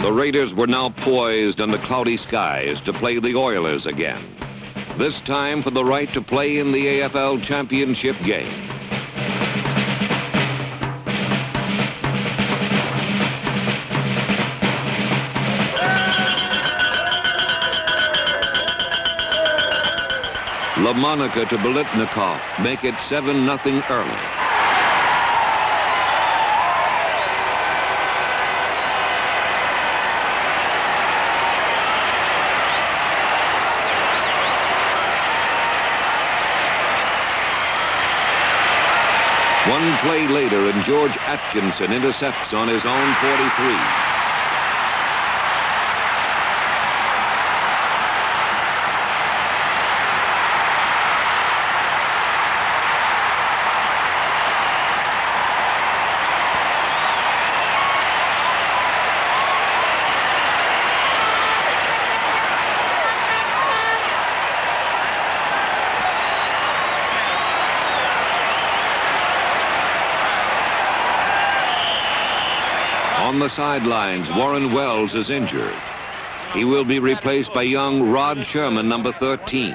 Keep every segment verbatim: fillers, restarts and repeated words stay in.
The Raiders were now poised under cloudy skies to play the Oilers again. This time for the right to play in the A F L championship game. LaMonica to Biletnikoff make it seven nothing early. One play later, and George Atkinson intercepts on his own forty-three. On the sidelines, Warren Wells is injured. He will be replaced by young Rod Sherman, number thirteen.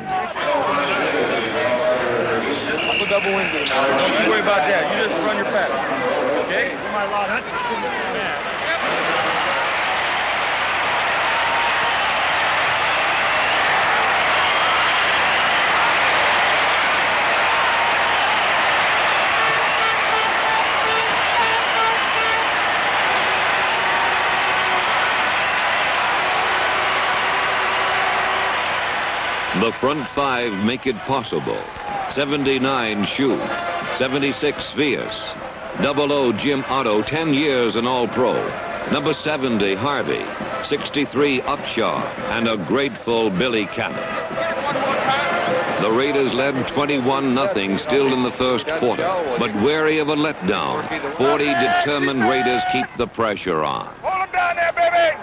Double double wing. Don't you worry about that. You just run your pass. Okay? The front five make it possible. seventy-nine Shue, seventy-six Vias, double O Jim Otto, ten years an All-Pro, number seventy Harvey, sixty-three Upshaw, and a grateful Billy Cannon. The Raiders led twenty-one nothing still in the first quarter, but wary of a letdown. forty determined Raiders keep the pressure on. Hold them down there, baby!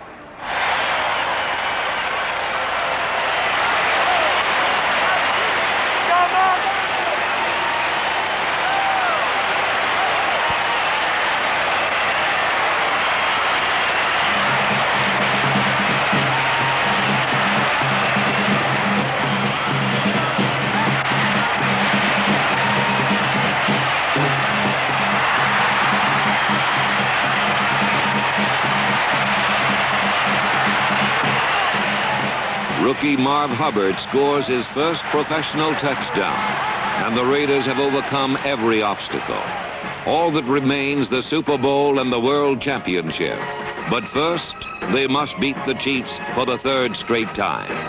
Rookie Marv Hubbard scores his first professional touchdown, and the Raiders have overcome every obstacle. All that remains the Super Bowl and the World Championship. But first, they must beat the Chiefs for the third straight time.